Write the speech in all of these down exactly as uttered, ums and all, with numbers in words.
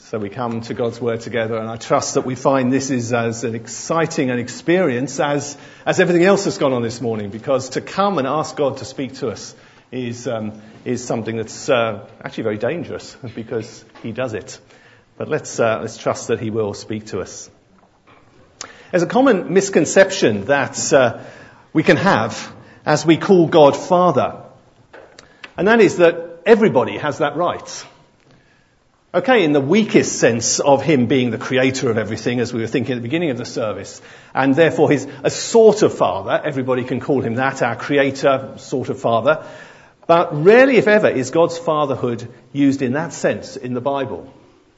So we come to God's Word together, and I trust that we find this is as an exciting an experience as, as everything else that's gone on this morning, because to come and ask God to speak to us is, um, is something that's uh, actually very dangerous, because He does it. But let's, uh, let's trust that He will speak to us. There's a common misconception that uh, we can have as we call God Father, and that is that everybody has that right. Okay, in the weakest sense of Him being the creator of everything, as we were thinking at the beginning of the service, and therefore He's a sort of father. Everybody can call Him that, our creator, sort of father. But rarely, if ever, is God's fatherhood used in that sense in the Bible.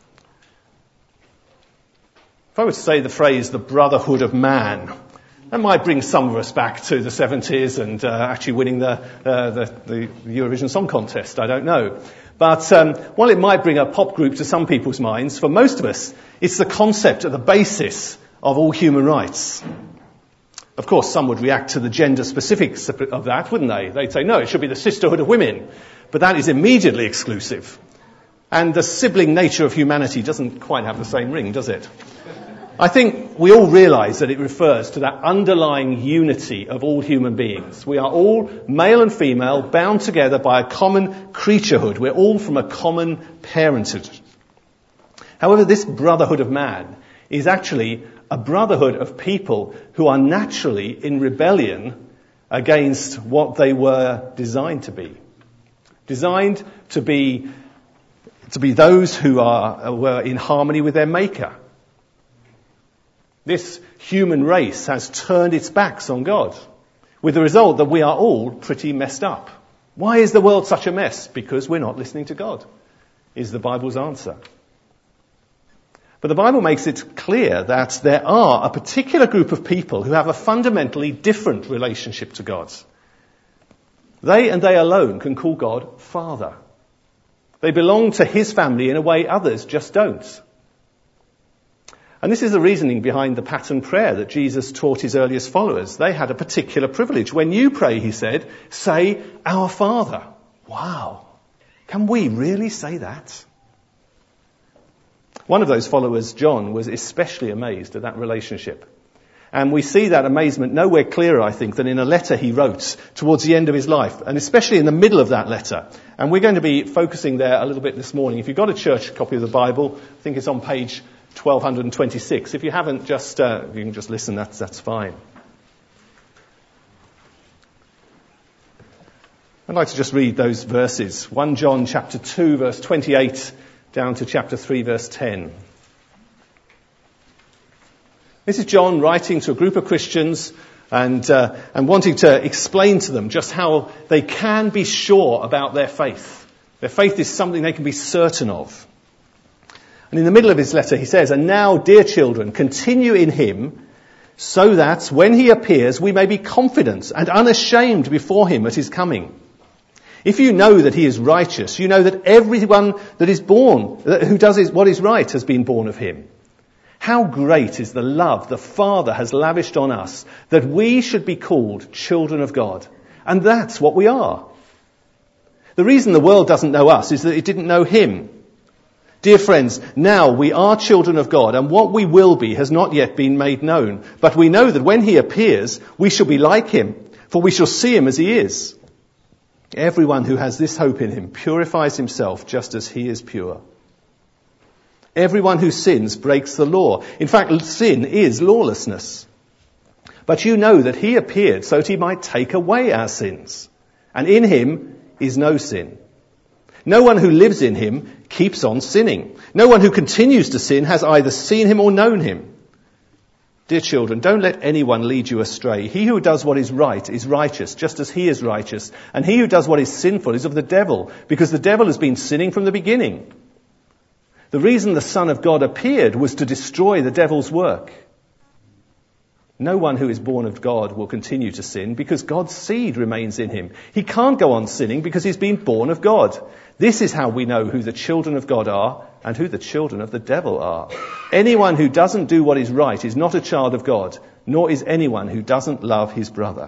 If I were to say the phrase, the brotherhood of man, that might bring some of us back to the seventies and uh, actually winning the, uh, the, the Eurovision Song Contest, I don't know. But um, while it might bring a pop group to some people's minds, for most of us, it's the concept at the basis of all human rights. Of course, some would react to the gender specifics of that, wouldn't they? They'd say, no, it should be the sisterhood of women. But that is immediately exclusive. And the sibling nature of humanity doesn't quite have the same ring, does it? I think we all realise that it refers to that underlying unity of all human beings. We are all, male and female, bound together by a common creaturehood. We're all from a common parentage. However, this brotherhood of man is actually a brotherhood of people who are naturally in rebellion against what they were designed to be. Designed to be, to be those who are, were in harmony with their Maker. This human race has turned its backs on God, with the result that we are all pretty messed up. Why is the world such a mess? Because we're not listening to God, is the Bible's answer. But the Bible makes it clear that there are a particular group of people who have a fundamentally different relationship to God. They and they alone can call God Father. They belong to His family in a way others just don't. And this is the reasoning behind the pattern prayer that Jesus taught His earliest followers. They had a particular privilege. When you pray, He said, say, Our Father. Wow. Can we really say that? One of those followers, John, was especially amazed at that relationship. And we see that amazement nowhere clearer, I think, than in a letter he wrote towards the end of his life, and especially in the middle of that letter. And we're going to be focusing there a little bit this morning. If you've got a church copy of the Bible, I think it's on page twelve twenty-six. If you haven't, just uh, you can just listen. That's that's fine. I'd like to just read those verses. First John chapter two, verse twenty-eight, down to chapter three, verse ten. This is John writing to a group of Christians and uh, and wanting to explain to them just how they can be sure about their faith. Their faith is something they can be certain of. And in the middle of his letter he says, And now, dear children, continue in Him, so that when He appears we may be confident and unashamed before Him at His coming. If you know that He is righteous, you know that everyone that is born, who does what is right, has been born of Him. How great is the love the Father has lavished on us, that we should be called children of God. And that's what we are. The reason the world doesn't know us is that it didn't know Him. Dear friends, now we are children of God, and what we will be has not yet been made known. But we know that when He appears, we shall be like Him, for we shall see Him as He is. Everyone who has this hope in Him purifies himself just as He is pure. Everyone who sins breaks the law. In fact, sin is lawlessness. But you know that He appeared so that He might take away our sins. And in Him is no sin. No one who lives in Him keeps on sinning. No one who continues to sin has either seen Him or known Him. Dear children, don't let anyone lead you astray. He who does what is right is righteous, just as He is righteous. And he who does what is sinful is of the devil, because the devil has been sinning from the beginning. The reason the Son of God appeared was to destroy the devil's work. No one who is born of God will continue to sin because God's seed remains in him. He can't go on sinning because he's been born of God. This is how we know who the children of God are and who the children of the devil are. Anyone who doesn't do what is right is not a child of God, nor is anyone who doesn't love his brother.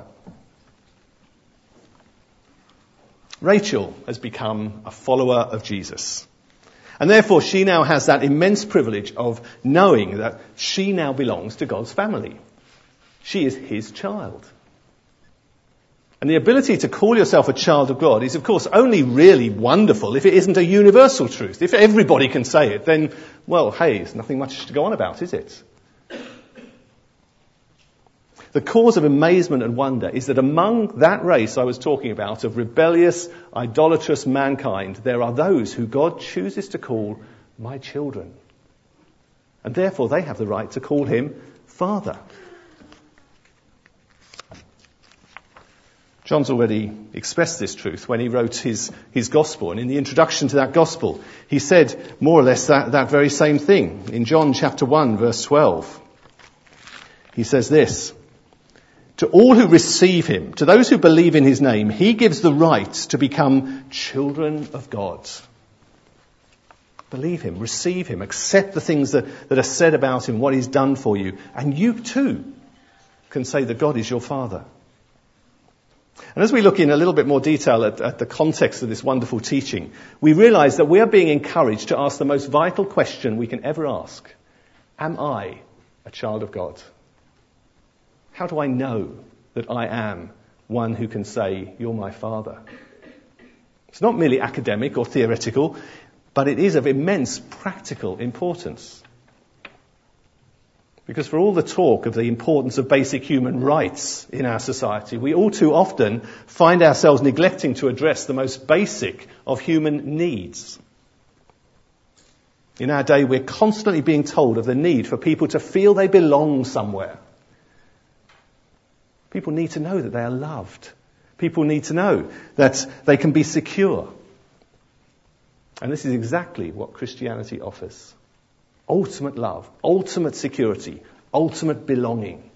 Rachel has become a follower of Jesus. And therefore she now has that immense privilege of knowing that she now belongs to God's family. She is his child. And the ability to call yourself a child of God is, of course, only really wonderful if it isn't a universal truth. If everybody can say it, then, well, hey, there's nothing much to go on about, is it? The cause of amazement and wonder is that among that race I was talking about of rebellious, idolatrous mankind, there are those who God chooses to call my children. And therefore they have the right to call him Father. John's already expressed this truth when he wrote his, his gospel. And in the introduction to that gospel, he said more or less that, that very same thing. In John chapter one, verse twelve, he says this: to all who receive him, to those who believe in his name, he gives the right to become children of God. Believe him, receive him, accept the things that, that are said about him, what he's done for you. And you too can say that God is your Father. And as we look in a little bit more detail at, at the context of this wonderful teaching, we realise that we are being encouraged to ask the most vital question we can ever ask. Am I a child of God? How do I know that I am one who can say, you're my Father? It's not merely academic or theoretical, but it is of immense practical importance. Because for all the talk of the importance of basic human rights in our society, we all too often find ourselves neglecting to address the most basic of human needs. In our day, we're constantly being told of the need for people to feel they belong somewhere. People need to know that they are loved. People need to know that they can be secure. And this is exactly what Christianity offers. Ultimate love, ultimate security, ultimate belonging.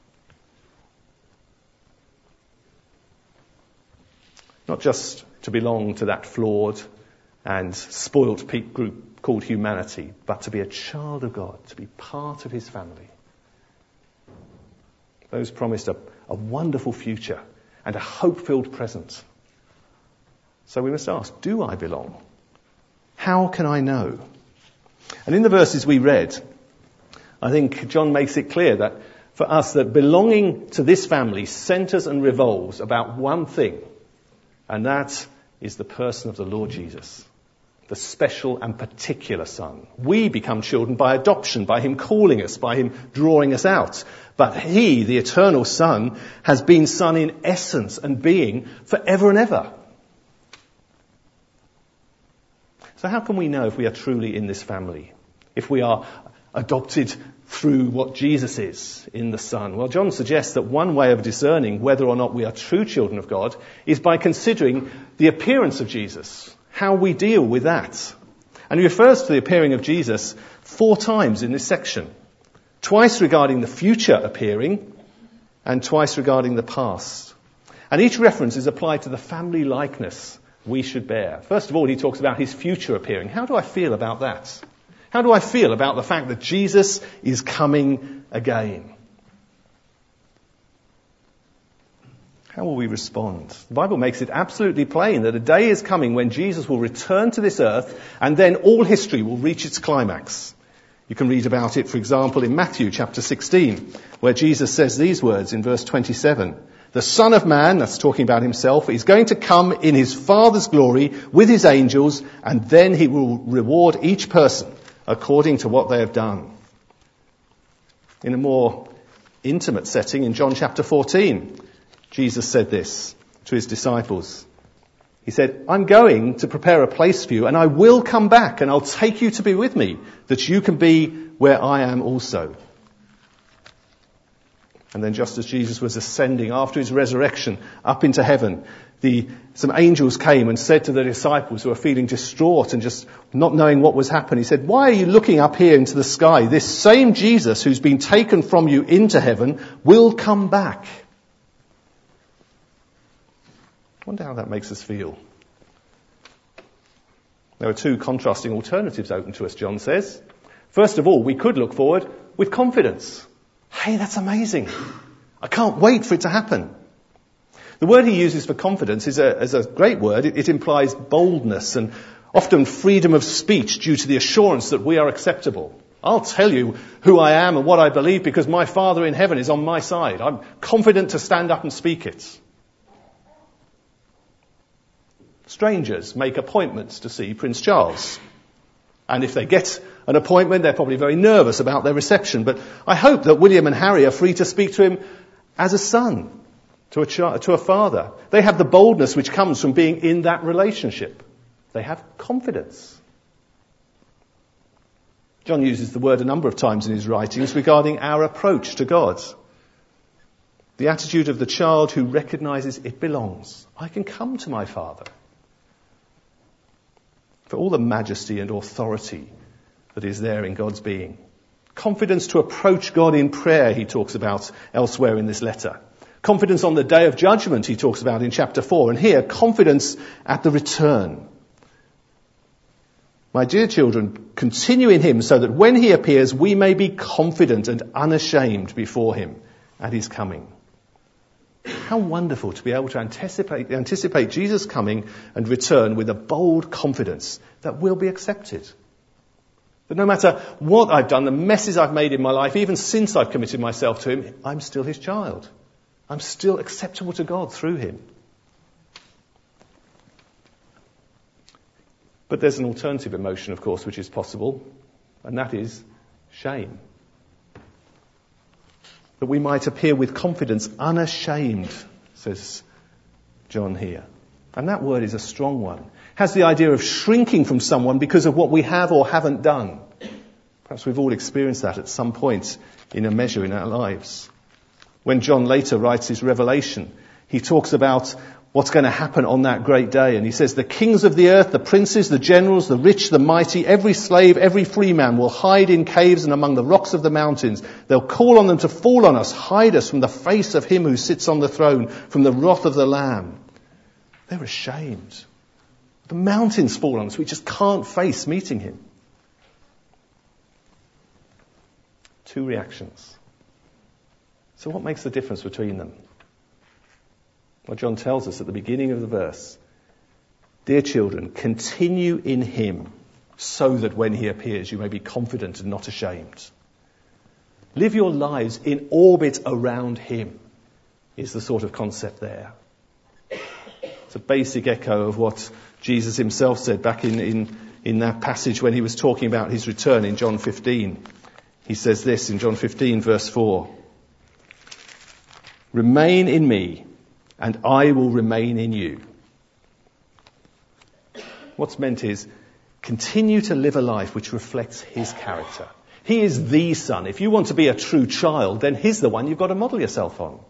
Not just to belong to that flawed and spoilt group called humanity, but to be a child of God, to be part of his family. Those promised a, a wonderful future and a hope-filled present. So we must ask, do I belong? How can I know? And in the verses we read, I think John makes it clear that for us that belonging to this family centres and revolves about one thing, and that is the person of the Lord Jesus, the special and particular Son. We become children by adoption, by him calling us, by him drawing us out. But he, the eternal Son, has been Son in essence and being forever and ever. So how can we know if we are truly in this family? If we are adopted through what Jesus is in the Son? Well, John suggests that one way of discerning whether or not we are true children of God is by considering the appearance of Jesus, how we deal with that. And he refers to the appearing of Jesus four times in this section. Twice regarding the future appearing and twice regarding the past. And each reference is applied to the family likeness we should bear. First of all, he talks about his future appearing. How do I feel about that? How do I feel about the fact that Jesus is coming again? How will we respond? The Bible makes it absolutely plain that a day is coming when Jesus will return to this earth and then all history will reach its climax. You can read about it, for example, in Matthew chapter sixteen, where Jesus says these words in verse twenty-seven. The Son of Man, that's talking about himself, is going to come in his Father's glory with his angels, and then he will reward each person according to what they have done. In a more intimate setting, in John chapter fourteen, Jesus said this to his disciples. He said, I'm going to prepare a place for you, and I will come back, and I'll take you to be with me, that you can be where I am also. And then just as Jesus was ascending after his resurrection up into heaven, the, some angels came and said to the disciples who were feeling distraught and just not knowing what was happening, he said, why are you looking up here into the sky? This same Jesus who's been taken from you into heaven will come back. I wonder how that makes us feel. There are two contrasting alternatives open to us, John says. First of all, we could look forward with confidence. Hey, that's amazing. I can't wait for it to happen. The word he uses for confidence is a, is a great word. It, it implies boldness and Often freedom of speech due to the assurance that we are acceptable. I'll tell you who I am and what I believe because my Father in heaven is on my side. I'm confident to stand up and speak it. Strangers make appointments to see Prince Charles. And if they get an appointment, they're probably very nervous about their reception. But I hope that William and Harry are free to speak to him as a son, to a, ch- to a father. They have the boldness which comes from being in that relationship. They have confidence. John uses the word a number of times in his writings regarding our approach to God. The attitude of the child who recognises it belongs. I can come to my Father. For all the majesty and authority that is there in God's being. Confidence to approach God in prayer, he talks about elsewhere in this letter. Confidence on the day of judgment, he talks about in chapter four. And here, confidence at the return. My dear children, continue in him so that when he appears, we may be confident and unashamed before him at his coming. How wonderful to be able to anticipate, anticipate Jesus' coming and return with a bold confidence that we'll be accepted. That no matter what I've done, the messes I've made in my life, even since I've committed myself to him, I'm still his child. I'm still acceptable to God through him. But there's an alternative emotion, of course, which is possible, and that is shame. That we might appear with confidence, unashamed, says John here. And that word is a strong one. It has the idea of shrinking from someone because of what we have or haven't done. Perhaps we've all experienced that at some point in a measure in our lives. When John later writes his Revelation, he talks about what's going to happen on that great day. And he says, the kings of the earth, the princes, the generals, the rich, the mighty, every slave, every free man will hide in caves and among the rocks of the mountains. They'll call on them to fall on us, hide us from the face of him who sits on the throne, from the wrath of the Lamb. They're ashamed. The mountains fall on us. We just can't face meeting him. Two reactions. So what makes the difference between them? Well, John tells us at the beginning of the verse, dear children, continue in him so that when he appears you may be confident and not ashamed. Live your lives in orbit around him is the sort of concept there. It's a basic echo of what Jesus himself said back in, in, in that passage when he was talking about his return in John fifteen. He says this in John fifteen verse four. Remain in me, and I will remain in you. What's meant is, continue to live a life which reflects his character. He is the Son. If you want to be a true child, then he's the one you've got to model yourself on.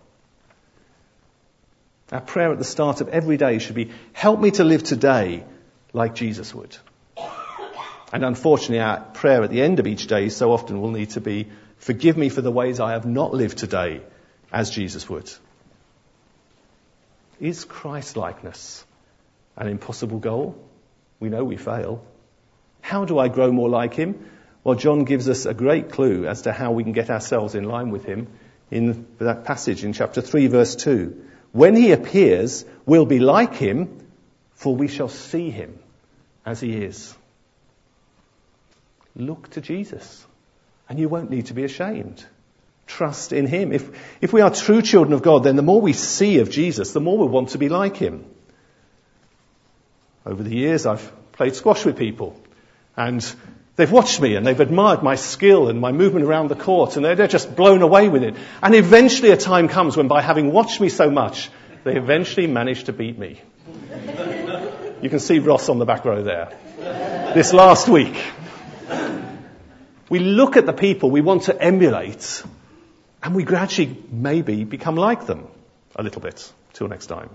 Our prayer at the start of every day should be, help me to live today like Jesus would. And unfortunately, our prayer at the end of each day so often will need to be, forgive me for the ways I have not lived today as Jesus would. Is Christ-likeness an impossible goal? We know we fail. How do I grow more like him? Well, John gives us a great clue as to how we can get ourselves in line with him in that passage in chapter three, verse two. When he appears, we'll be like him, for we shall see him as he is. Look to Jesus, and you won't need to be ashamed. Trust in him. If, if we are true children of God, then the more we see of Jesus, the more we'll want to be like him. Over the years, I've played squash with people, and they've watched me, and they've admired my skill and my movement around the court, and they're, they're just blown away with it. And eventually a time comes when, by having watched me so much, they eventually manage to beat me. You can see Ross on the back row there. This last week. We look at the people we want to emulate, and we gradually maybe become like them a little bit. Till next time.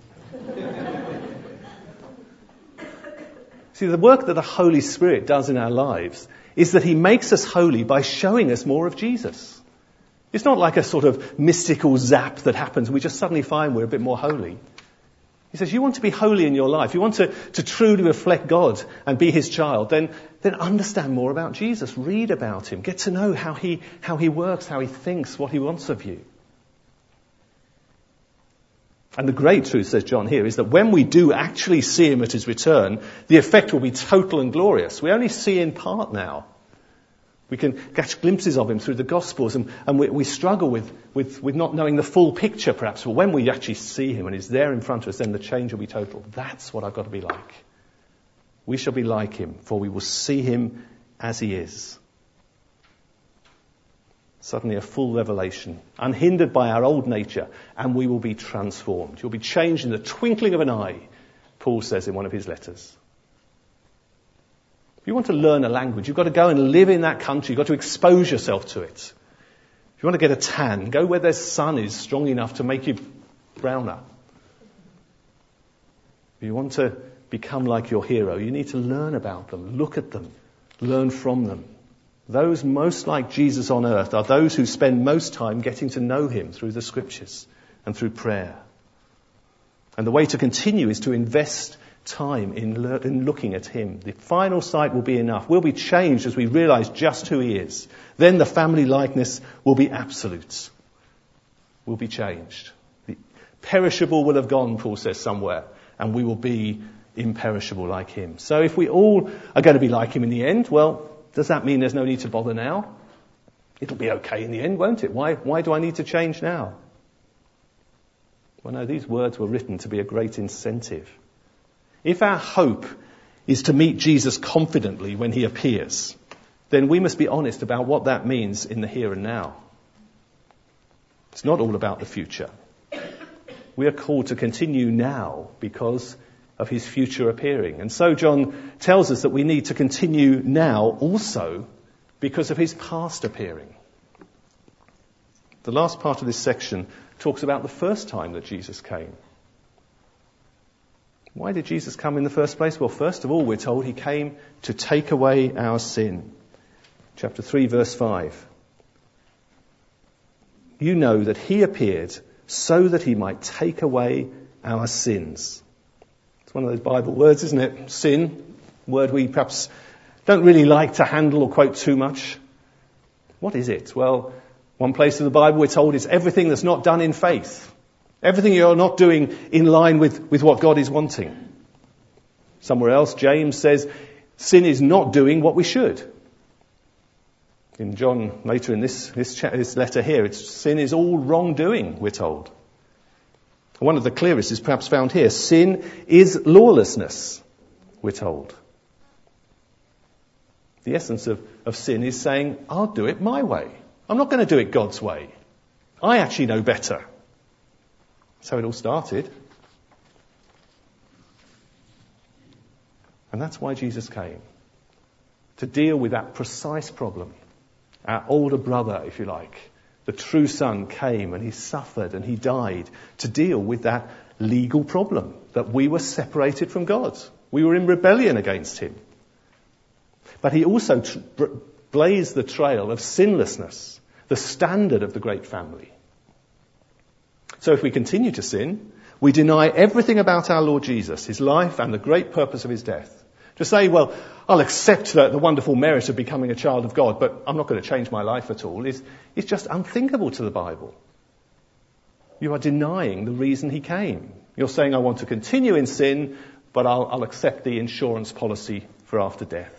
See, the work that the Holy Spirit does in our lives is that he makes us holy by showing us more of Jesus. It's not like a sort of mystical zap that happens and we just suddenly find we're a bit more holy. He says, you want to be holy in your life, you want to, to truly reflect God and be his child, then, then understand more about Jesus. Read about him. Get to know how he, how he works, how he thinks, what he wants of you. And the great truth, says John here, is that when we do actually see him at his return, the effect will be total and glorious. We only see in part now. We can catch glimpses of him through the Gospels, and, and we, we struggle with, with, with not knowing the full picture, perhaps. But when we actually see him and he's there in front of us, then the change will be total. That's what I've got to be like. We shall be like him, for we will see him as he is. Suddenly a full revelation, unhindered by our old nature, and we will be transformed. You'll be changed in the twinkling of an eye, Paul says in one of his letters. If you want to learn a language, you've got to go and live in that country. You've got to expose yourself to it. If you want to get a tan, go where the sun is strong enough to make you browner. If you want to become like your hero, you need to learn about them, look at them, learn from them. Those most like Jesus on earth are those who spend most time getting to know him through the scriptures and through prayer. And the way to continue is to invest time in, le- in looking at him. The final sight will be enough. We'll be changed as we realise just who he is. Then the family likeness will be absolute. We'll be changed. The perishable will have gone, Paul says somewhere, and we will be imperishable like him. So if we all are going to be like him in the end, well, does that mean there's no need to bother now? It'll be okay in the end, won't it? Why, why do I need to change now? Well, no, these words were written to be a great incentive. If our hope is to meet Jesus confidently when he appears, then we must be honest about what that means in the here and now. It's not all about the future. We are called to continue now because of his future appearing. And so John tells us that we need to continue now also because of his past appearing. The last part of this section talks about the first time that Jesus came. Why did Jesus come in the first place? Well, first of all, we're told he came to take away our sin. Chapter three, verse five. You know that he appeared so that he might take away our sins. It's one of those Bible words, isn't it? Sin, word we perhaps don't really like to handle or quote too much. What is it? Well, one place in the Bible we're told it's everything that's not done in faith. Everything you're not doing in line with, with what God is wanting. Somewhere else, James says, sin is not doing what we should. In John, later in this, this, cha- this letter here, it's sin is all wrongdoing, we're told. One of the clearest is perhaps found here. Sin is lawlessness, we're told. The essence of, of sin is saying, I'll do it my way. I'm not going to do it God's way. I actually know better. That's how it all started. And that's why Jesus came. To deal with that precise problem. Our older brother, if you like, the true son, came and he suffered and he died to deal with that legal problem that we were separated from God. We were in rebellion against him. But he also tr- blazed the trail of sinlessness, the standard of the great family. So if we continue to sin, we deny everything about our Lord Jesus, his life and the great purpose of his death. To say, well, I'll accept the, the wonderful merit of becoming a child of God, but I'm not going to change my life at all, is, is just unthinkable to the Bible. You are denying the reason he came. You're saying, I want to continue in sin, but I'll, I'll accept the insurance policy for after death.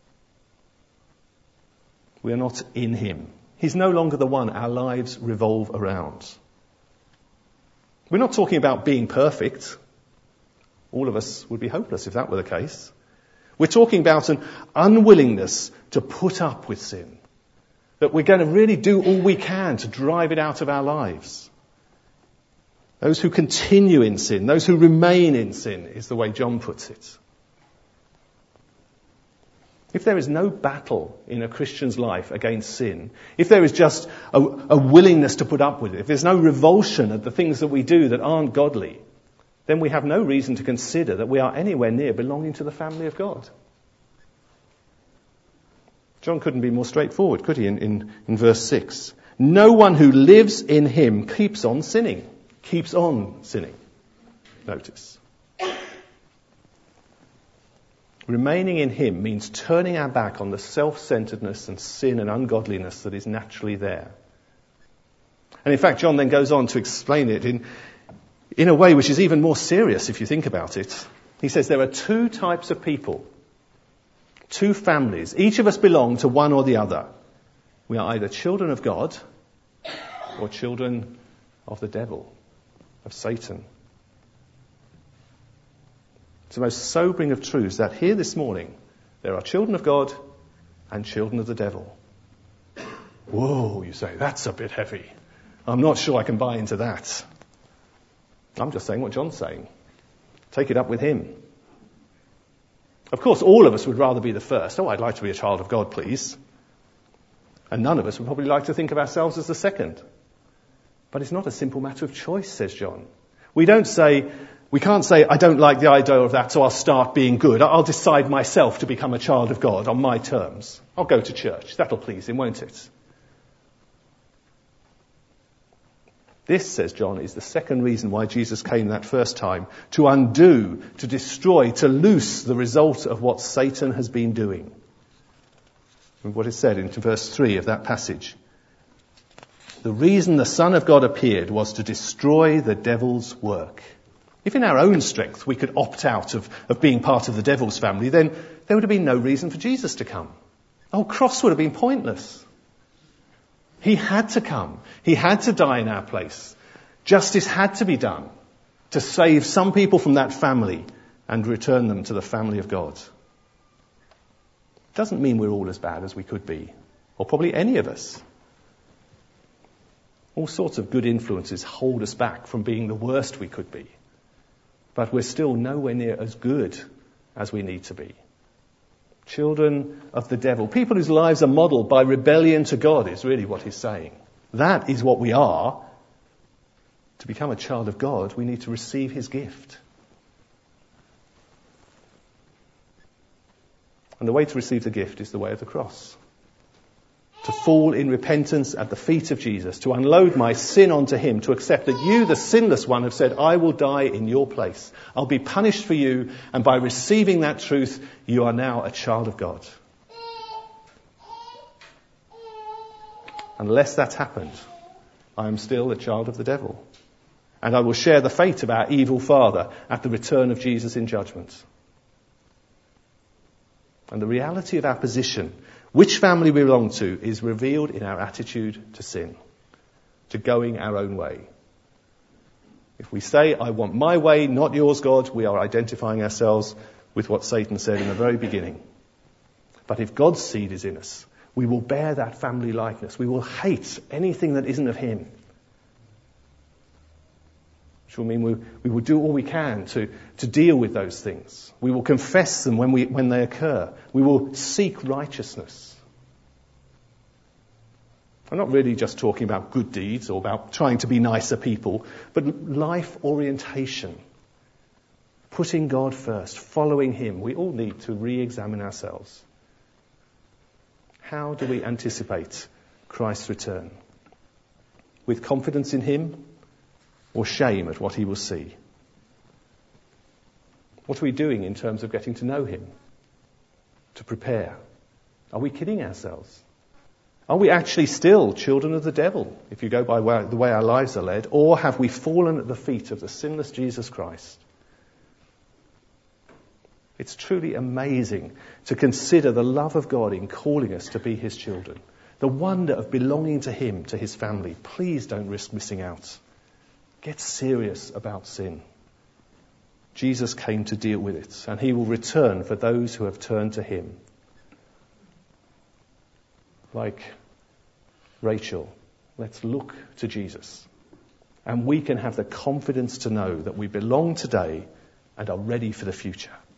We are not in him. He's no longer the one our lives revolve around. We're not talking about being perfect. All of us would be hopeless if that were the case. We're talking about an unwillingness to put up with sin. That we're going to really do all we can to drive it out of our lives. Those who continue in sin, those who remain in sin, is the way John puts it. If there is no battle in a Christian's life against sin, if there is just a, a willingness to put up with it, if there's no revulsion at the things that we do that aren't godly, then we have no reason to consider that we are anywhere near belonging to the family of God. John couldn't be more straightforward, could he, in, in, in verse six? No one who lives in him keeps on sinning. Keeps on sinning. Notice. Remaining in him means turning our back on the self-centeredness and sin and ungodliness that is naturally there. And in fact, John then goes on to explain it in in a way which is even more serious if you think about it. He says there are two types of people, two families. Each of us belong to one or the other. We are either children of God or children of the devil, of Satan. It's the most sobering of truths that here this morning there are children of God and children of the devil. Whoa, you say, that's a bit heavy. I'm not sure I can buy into that. I'm just saying what John's saying. Take it up with him. Of course, all of us would rather be the first. Oh, I'd like to be a child of God, please. And none of us would probably like to think of ourselves as the second. But it's not a simple matter of choice, says John. We don't say, we can't say, I don't like the idea of that, so I'll start being good. I'll decide myself to become a child of God on my terms. I'll go to church. That'll please him, won't it? This, says John, is the second reason why Jesus came that first time, to undo, to destroy, to loose the result of what Satan has been doing. And what is said in verse three of that passage. The reason the Son of God appeared was to destroy the devil's work. If in our own strength we could opt out of, of being part of the devil's family, then there would have been no reason for Jesus to come. The whole cross would have been pointless. He had to come. He had to die in our place. Justice had to be done to save some people from that family and return them to the family of God. Doesn't mean we're all as bad as we could be, or probably any of us. All sorts of good influences hold us back from being the worst we could be. But we're still nowhere near as good as we need to be. Children of the devil. People whose lives are modelled by rebellion to God is really what he's saying. That is what we are. To become a child of God, we need to receive his gift. And the way to receive the gift is the way of the cross. To fall in repentance at the feet of Jesus, to unload my sin onto him, to accept that you, the sinless one, have said, I will die in your place. I'll be punished for you, and by receiving that truth, you are now a child of God. Unless that's happened, I am still a child of the devil. And I will share the fate of our evil father at the return of Jesus in judgment. And the reality of our position, which family we belong to, is revealed in our attitude to sin, to going our own way. If we say, I want my way, not yours, God, we are identifying ourselves with what Satan said in the very beginning. But if God's seed is in us, we will bear that family likeness. We will hate anything that isn't of him. Which will mean we, we will do all we can to, to deal with those things. We will confess them when, we, when they occur. We will seek righteousness. I'm not really just talking about good deeds or about trying to be nicer people, but life orientation. Putting God first, following him. We all need to re-examine ourselves. How do we anticipate Christ's return? With confidence in him or shame at what he will see? What are we doing in terms of getting to know him? To prepare? Are we kidding ourselves? Are we actually still children of the devil, if you go by the way our lives are led? Or have we fallen at the feet of the sinless Jesus Christ? It's truly amazing to consider the love of God in calling us to be his children. The wonder of belonging to him, to his family. Please don't risk missing out. Get serious about sin. Jesus came to deal with it, and he will return for those who have turned to him. Like Rachel, let's look to Jesus. And we can have the confidence to know that we belong today and are ready for the future.